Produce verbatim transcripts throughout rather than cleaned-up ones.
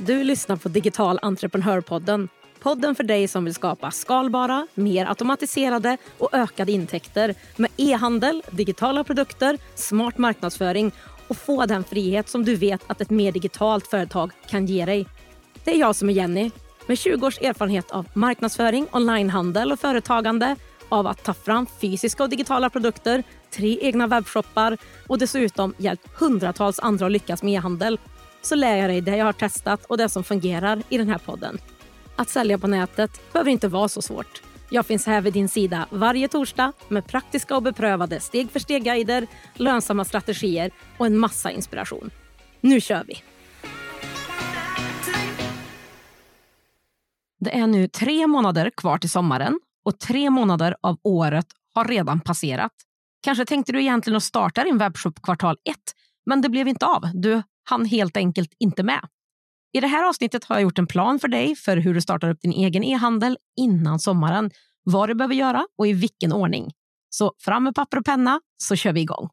Du lyssnar på Digital Entreprenörpodden. Podden för dig som vill skapa skalbara, mer automatiserade och ökade intäkter med e-handel, digitala produkter, smart marknadsföring och få den frihet som du vet att ett mer digitalt företag kan ge dig. Det är jag som är Jenny, med tjugo års erfarenhet av marknadsföring, onlinehandel och företagande, av att ta fram fysiska och digitala produkter, tre egna webbshoppar och dessutom hjälpt hundratals andra att lyckas med e-handel. Så lär jag dig det jag har testat och det som fungerar i den här podden. Att sälja på nätet behöver inte vara så svårt. Jag finns här vid din sida varje torsdag med praktiska och beprövade steg-för-steg-guider, lönsamma strategier och en massa inspiration. Nu kör vi! Det är nu tre månader kvar till sommaren och tre månader av året har redan passerat. Kanske tänkte du egentligen att starta din webbshop kvartal ett, men det blev inte av. Du hann helt enkelt inte med. I det här avsnittet har jag gjort en plan för dig för hur du startar upp din egen e-handel innan sommaren, vad du behöver göra och i vilken ordning. Så fram med papper och penna så kör vi igång.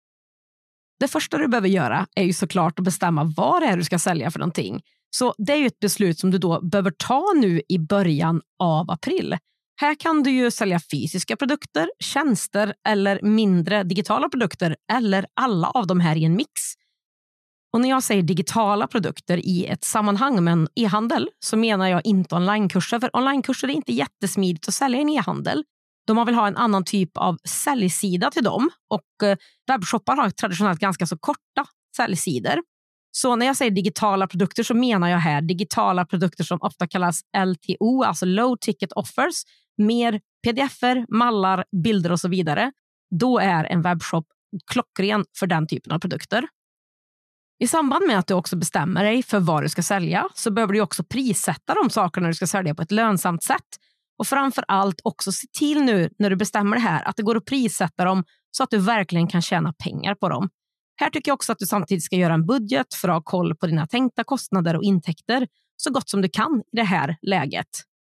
Det första du behöver göra är ju såklart att bestämma vad det är du ska sälja för någonting. Så det är ju ett beslut som du då behöver ta nu i början av april. Här kan du ju sälja fysiska produkter, tjänster eller mindre digitala produkter eller alla av de här i en mix. Och när jag säger digitala produkter i ett sammanhang med en e-handel så menar jag inte onlinekurser. För onlinekurser är inte jättesmidigt att sälja en e-handel. De vill ha en annan typ av säljsida till dem. Och webbshoppar har traditionellt ganska så korta säljsidor. Så när jag säger digitala produkter så menar jag här digitala produkter som ofta kallas L T O, alltså low ticket offers. Mer pdf-er, mallar, bilder och så vidare. Då är en webbshop klockren för den typen av produkter. I samband med att du också bestämmer dig för vad du ska sälja så behöver du också prissätta de sakerna du ska sälja på ett lönsamt sätt. Och framför allt också se till nu när du bestämmer det här att det går att prissätta dem så att du verkligen kan tjäna pengar på dem. Här tycker jag också att du samtidigt ska göra en budget för att ha koll på dina tänkta kostnader och intäkter så gott som du kan i det här läget.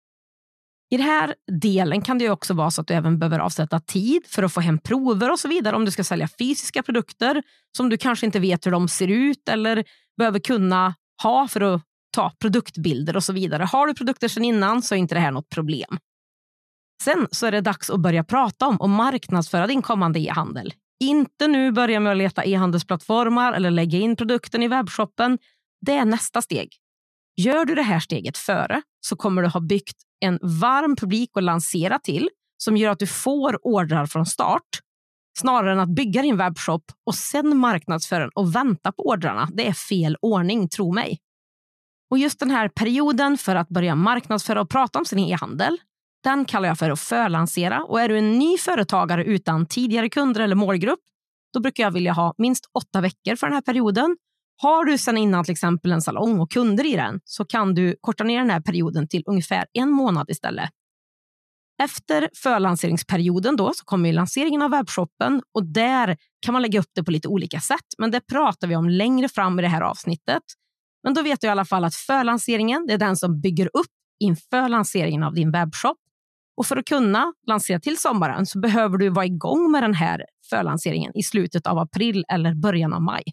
I den här delen kan det ju också vara så att du även behöver avsätta tid för att få hem prover och så vidare om du ska sälja fysiska produkter som du kanske inte vet hur de ser ut eller behöver kunna ha för att ta produktbilder och så vidare. Har du produkter sedan innan så är inte det här något problem. Sen så är det dags att börja prata om och marknadsföra din kommande e-handel. Inte nu börja med att leta e-handelsplattformar eller lägga in produkten i webbshoppen. Det är nästa steg. Gör du det här steget före så kommer du ha byggt en varm publik att lansera till som gör att du får ordrar från start snarare än att bygga din webbshop och sen marknadsföra den och vänta på ordrarna. Det är fel ordning, tro mig. Och just den här perioden för att börja marknadsföra och prata om sin e-handel, den kallar jag för att förlansera. Och är du en ny företagare utan tidigare kunder eller målgrupp, då brukar jag vilja ha minst åtta veckor för den här perioden. Har du sedan innan till exempel en salong och kunder i den så kan du korta ner den här perioden till ungefär en månad istället. Efter förlanseringsperioden då så kommer ju lanseringen av webbshoppen och där kan man lägga upp det på lite olika sätt. Men det pratar vi om längre fram i det här avsnittet. Men då vet du i alla fall att förlanseringen det är den som bygger upp inför lanseringen av din webbshop. Och för att kunna lansera till sommaren så behöver du vara igång med den här förlanseringen i slutet av april eller början av maj.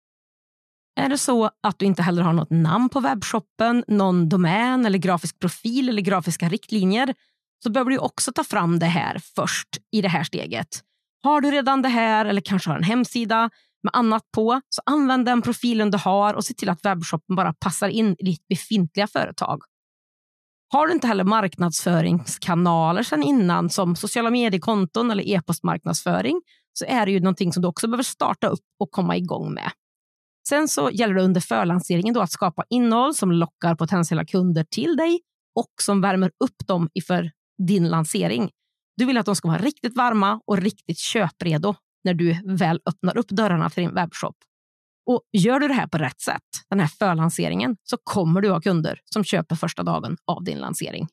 Är det så att du inte heller har något namn på webbshoppen, någon domän eller grafisk profil eller grafiska riktlinjer så behöver du också ta fram det här först i det här steget. Har du redan det här eller kanske har en hemsida med annat på så använd den profilen du har och se till att webbshoppen bara passar in i ditt befintliga företag. Har du inte heller marknadsföringskanaler sedan innan som sociala mediekonton eller e-postmarknadsföring så är det ju någonting som du också behöver starta upp och komma igång med. Sen så gäller det under förlanseringen då att skapa innehåll som lockar potentiella kunder till dig och som värmer upp dem inför din lansering. Du vill att de ska vara riktigt varma och riktigt köpredo när du väl öppnar upp dörrarna till din webbshop. Och gör du det här på rätt sätt, den här förlanseringen, så kommer du ha kunder som köper första dagen av din lansering.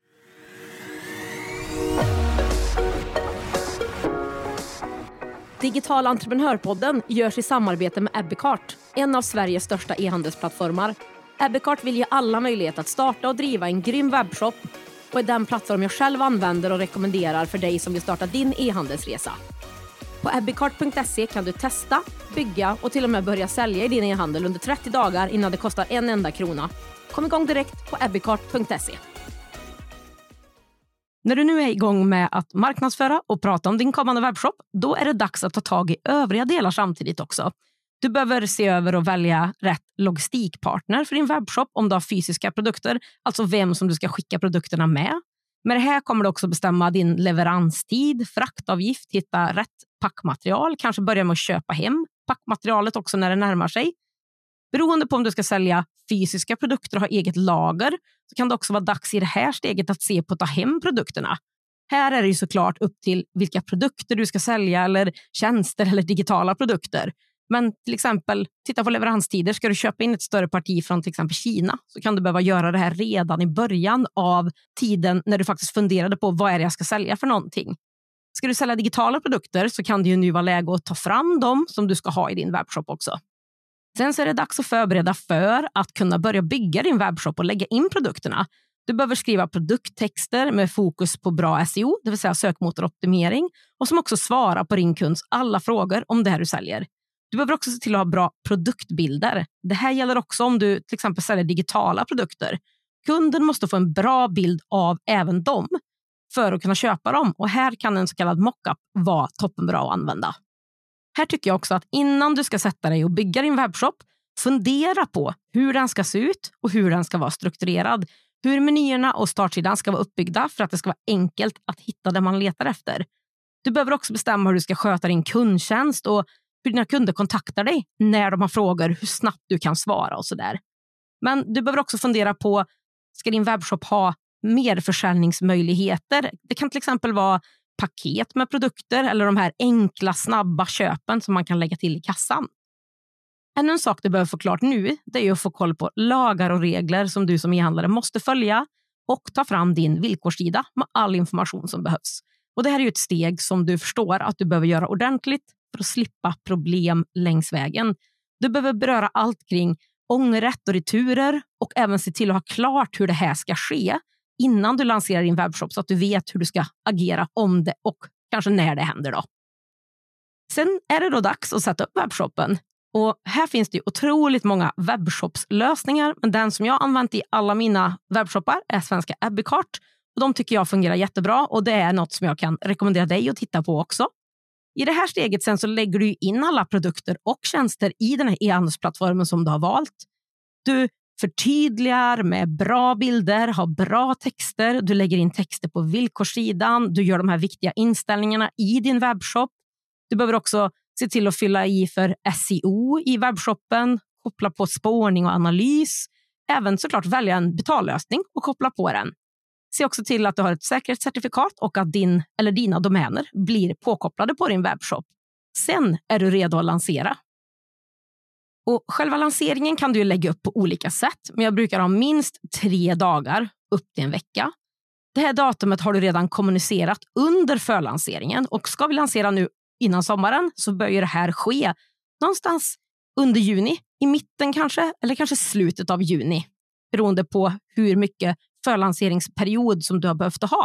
Digital Entreprenörpodden görs i samarbete med Ebbecart, en av Sveriges största e-handelsplattformar. Ebbecart vill ge alla möjlighet att starta och driva en grym webbshop och är den plattform jag själv använder och rekommenderar för dig som vill starta din e-handelsresa. På ebbicart punkt se kan du testa, bygga och till och med börja sälja i din e-handel under trettio dagar innan det kostar en enda krona. Kom igång direkt på ebbicart punkt se. När du nu är igång med att marknadsföra och prata om din kommande webbshop, då är det dags att ta tag i övriga delar samtidigt också. Du behöver se över och välja rätt logistikpartner för din webbshop om du har fysiska produkter, alltså vem som du ska skicka produkterna med. Med det här kommer du också bestämma din leveranstid, fraktavgift, hitta rätt packmaterial, kanske börja med att köpa hem packmaterialet också när det närmar sig. Beroende på om du ska sälja fysiska produkter och ha eget lager så kan det också vara dags i det här steget att se på att ta hem produkterna. Här är det ju såklart upp till vilka produkter du ska sälja eller tjänster eller digitala produkter. Men till exempel, titta på leveranstider. Ska du köpa in ett större parti från till exempel Kina så kan du behöva göra det här redan i början av tiden när du faktiskt funderade på vad är det jag ska sälja för någonting. Ska du sälja digitala produkter så kan det ju nu vara läge att ta fram dem som du ska ha i din webbshop också. Sen så är det dags att förbereda för att kunna börja bygga din webbshop och lägga in produkterna. Du behöver skriva produkttexter med fokus på bra S E O, det vill säga sökmotoroptimering, och som också svarar på din kunds alla frågor om det här du säljer. Du behöver också se till att ha bra produktbilder. Det här gäller också om du till exempel säljer digitala produkter. Kunden måste få en bra bild av även dem för att kunna köpa dem. Och här kan en så kallad mockup vara toppenbra att använda. Här tycker jag också att innan du ska sätta dig och bygga din webbshop, fundera på hur den ska se ut och hur den ska vara strukturerad. Hur menyerna och startsidan ska vara uppbyggda för att det ska vara enkelt att hitta det man letar efter. Du behöver också bestämma hur du ska sköta din kundtjänst och hur dina kunder kontaktar dig när de har frågor, hur snabbt du kan svara och sådär. Men du behöver också fundera på, ska din webbshop ha mer försäljningsmöjligheter? Det kan till exempel vara paket med produkter eller de här enkla, snabba köpen som man kan lägga till i kassan. Ännu en sak du behöver få klart nu, det är att få koll på lagar och regler som du som e-handlare måste följa och ta fram din villkorssida med all information som behövs. Och det här är ju ett steg som du förstår att du behöver göra ordentligt för att slippa problem längs vägen. Du behöver beröra allt kring ångerrätt och returer och även se till att ha klart hur det här ska ske innan du lanserar din webbshop så att du vet hur du ska agera om det och kanske när det händer då. Sen är det då dags att sätta upp webbshoppen. Och här finns det ju otroligt många webbshopslösningar, men den som jag har använt i alla mina webbshoppar är svenska Ebbicart. Och de tycker jag fungerar jättebra och det är något som jag kan rekommendera dig att titta på också. I det här steget sen så lägger du in alla produkter och tjänster i den här e-handelsplattformen som du har valt. Du förtydligar med bra bilder, har bra texter, du lägger in texter på villkorssidan, du gör de här viktiga inställningarna i din webbshop. Du behöver också se till att fylla i för S E O i webbshoppen, koppla på spårning och analys, även såklart välja en betallösning och koppla på den. Se också till att du har ett säkerhetscertifikat och att din eller dina domäner blir påkopplade på din webbshop. Sen är du redo att lansera. Och själva lanseringen kan du lägga upp på olika sätt, men jag brukar ha minst tre dagar upp till en vecka. Det här datumet har du redan kommunicerat under förlanseringen och ska vi lansera nu innan sommaren så bör ju det här ske någonstans under juni, i mitten kanske, eller kanske slutet av juni, beroende på hur mycket förlanseringsperiod som du har behövt ha.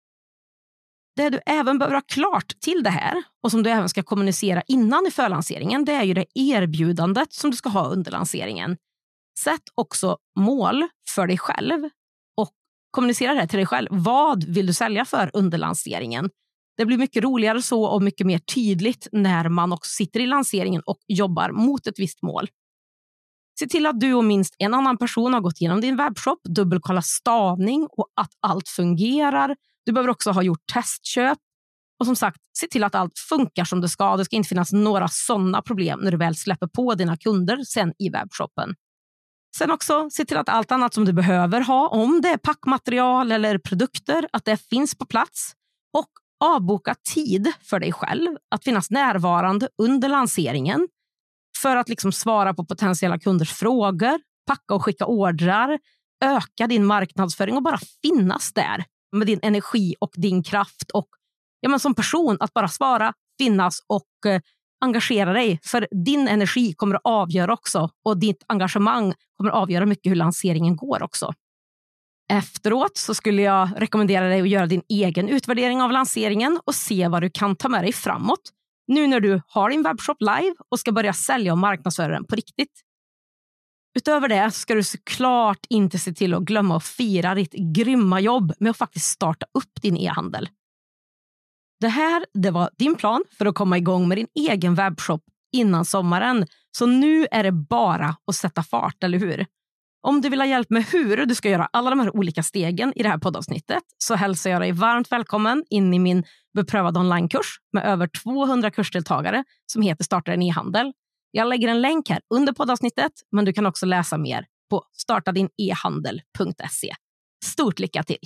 Det du även behöver ha klart till det här och som du även ska kommunicera innan i förlanseringen, det är ju det erbjudandet som du ska ha under lanseringen. Sätt också mål för dig själv och kommunicera det till dig själv. Vad vill du sälja för under lanseringen? Det blir mycket roligare så och mycket mer tydligt när man också sitter i lanseringen och jobbar mot ett visst mål. Se till att du och minst en annan person har gått igenom din webbshop, dubbelkolla stavning och att allt fungerar. Du behöver också ha gjort testköp och som sagt, se till att allt funkar som det ska. Det ska inte finnas några sådana problem när du väl släpper på dina kunder sen i webbshoppen. Sen också se till att allt annat som du behöver ha, om det är packmaterial eller produkter, att det finns på plats och avboka tid för dig själv att finnas närvarande under lanseringen för att liksom svara på potentiella kunders frågor, packa och skicka ordrar, öka din marknadsföring och bara finnas där med din energi och din kraft och ja, men som person att bara svara, finnas och eh, engagera dig. För din energi kommer att avgöra också och ditt engagemang kommer att avgöra mycket hur lanseringen går också. Efteråt så skulle jag rekommendera dig att göra din egen utvärdering av lanseringen och se vad du kan ta med dig framåt. Nu när du har din webbshop live och ska börja sälja och marknadsföra den på riktigt. Utöver det ska du såklart inte se till att glömma att fira ditt grymma jobb med att faktiskt starta upp din e-handel. Det här, det var din plan för att komma igång med din egen webbshop innan sommaren. Så nu är det bara att sätta fart, eller hur? Om du vill ha hjälp med hur du ska göra alla de här olika stegen i det här poddavsnittet så hälsar jag dig varmt välkommen in i min beprövade onlinekurs med över tvåhundra kursdeltagare som heter Starta din e-handel. Jag lägger en länk här under poddavsnittet, men du kan också läsa mer på starta din e handel punkt se. Stort lycka till!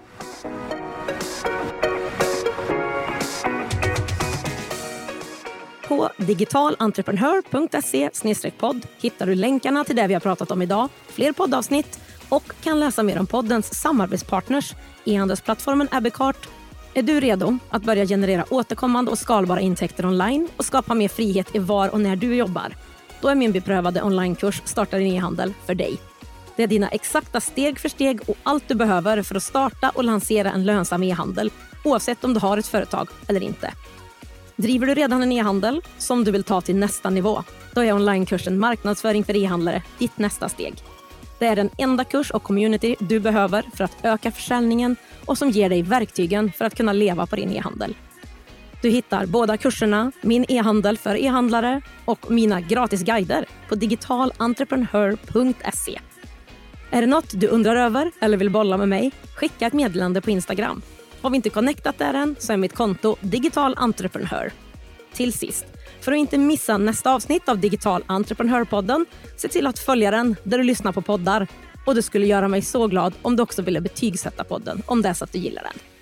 På digitalentreprenör punkt se slash podd hittar du länkarna till det vi har pratat om idag, fler poddavsnitt och kan läsa mer om poddens samarbetspartners, e-handelsplattformen Abbeycart. Är du redo att börja generera återkommande och skalbara intäkter online och skapa mer frihet i var och när du jobbar? Då är min beprövade onlinekurs Starta din e-handel för dig. Det är dina exakta steg för steg och allt du behöver för att starta och lansera en lönsam e-handel, oavsett om du har ett företag eller inte. Driver du redan en e-handel som du vill ta till nästa nivå, då är onlinekursen Marknadsföring för e-handlare ditt nästa steg. Det är den enda kurs och community du behöver för att öka försäljningen och som ger dig verktygen för att kunna leva på din e-handel. Du hittar båda kurserna, min e-handel för e-handlare och mina gratis guider på digitalentreprenör punkt se. Är det något du undrar över eller vill bolla med mig? Skicka ett meddelande på Instagram. Har vi inte connectat där än så är mitt konto digitalentreprenör. Till sist, för att inte missa nästa avsnitt av Digital Entreprenörpodden, se till att följa den där du lyssnar på poddar. Och det skulle göra mig så glad om du också ville betygsätta podden om det är så att du gillar den.